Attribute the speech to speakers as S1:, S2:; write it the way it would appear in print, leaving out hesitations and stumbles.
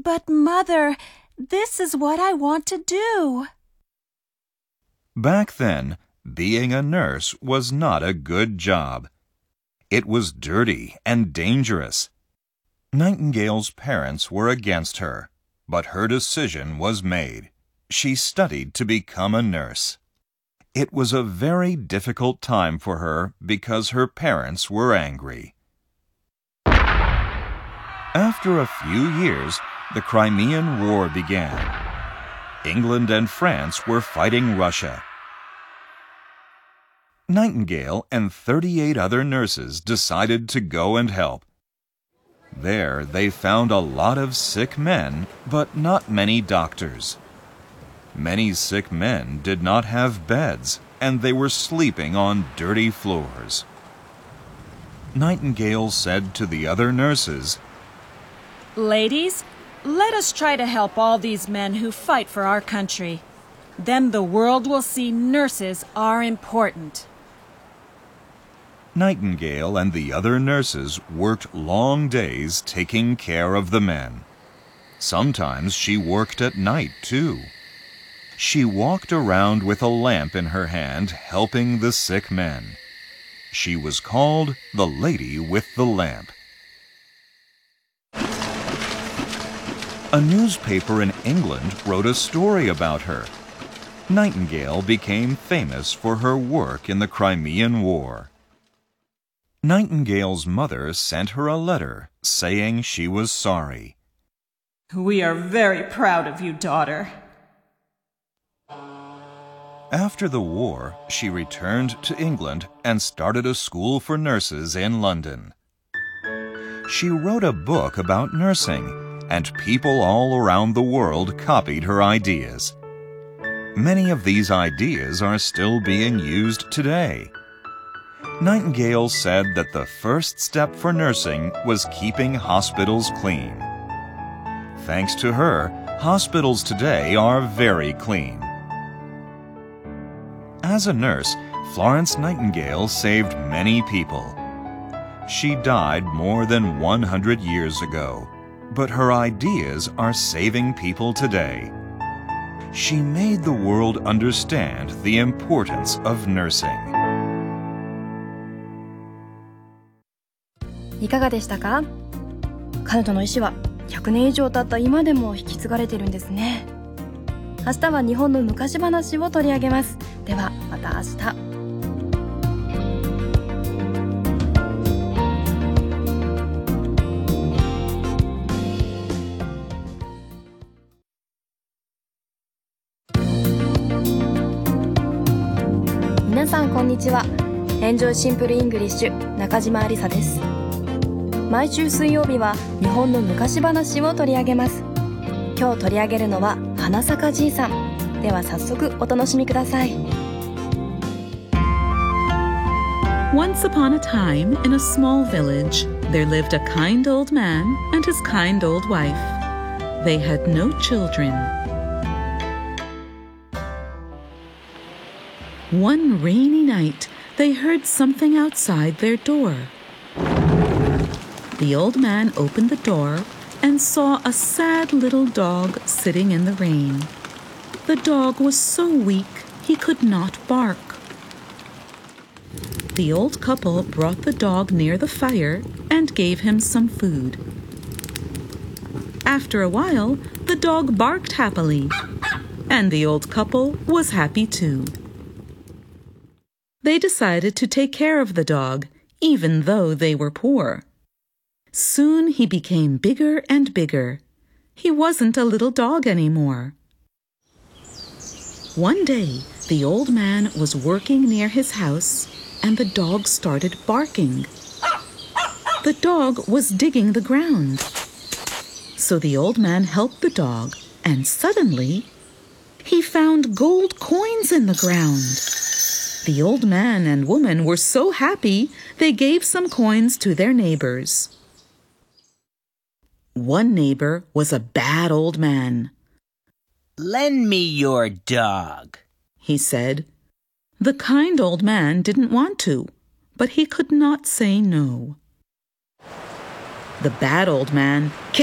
S1: But, Mother, this is what I want to do.
S2: Back then, being a nurse was not a good job. It was dirty and dangerous. Nightingale's parents were against her, but her decision was made. She studied to become a nurse. It was a very difficult time for her because her parents were angry. After a few years, the Crimean War began. England and France were fighting Russia. Nightingale and 38 other nurses decided to go and help. There they found a lot of sick men, but not many doctors. Many sick men did not have beds, and they were sleeping on dirty floors. Nightingale said to the other nurses,
S1: Ladies, let us try to help all these men who fight for our country. Then the world will see nurses are important.
S2: Nightingale and the other nurses worked long days taking care of the men. Sometimes she worked at night, too. She walked around with a lamp in her hand, helping the sick men. She was called the Lady with the Lamp. A newspaper in England wrote a story about her. Nightingale became famous for her work in the Crimean War. Nightingale's mother sent her a letter saying she was sorry.
S3: We are very proud of you, daughter.
S2: After the war, she returned to England and started a school for nurses in London. She wrote a book about nursing, and people all around the world copied her ideas. Many of these ideas are still being used today. Nightingale said that the first step for nursing was keeping hospitals clean. Thanks to her, hospitals today are very clean. As a nurse, Florence Nightingale saved many people. She died more than 100 years ago, but her ideas are saving people today. She made the world understand the importance of nursing.
S4: いかがでしたか？彼女の意思は100年以上経った今でも引き継がれているんですね。明日は日本の昔話を取り上げます。ではまた明日。皆さんこんにちは。Enjoy Simple English 中島ありさです。毎週水曜日は日本の昔話を取り上げます。今日取り上げるのは花咲じいさん。では早速お楽しみください。
S5: Once upon a time, in a small village, there lived a kind old man and his kind old wife. They had no children. One rainy night, they heard something outside their door. The old man opened the door and saw a sad little dog sitting in the rain. The dog was so weak he could not bark. The old couple brought the dog near the fire and gave him some food. After a while, the dog barked happily, and the old couple was happy too. They decided to take care of the dog, even though they were poor. Soon he became bigger and bigger. He wasn't a little dog anymore. One day, the old man was working near his house, and the dog started barking. The dog was digging the ground. So the old man helped the dog, and suddenly, he found gold coins in the ground. The old man and woman were so happy, they gave some coins to their neighbors. One neighbor was a bad old man.
S6: "Lend me your dog,"
S5: he said. The kind old man didn't want to, but he could not say no. The bad old man kicked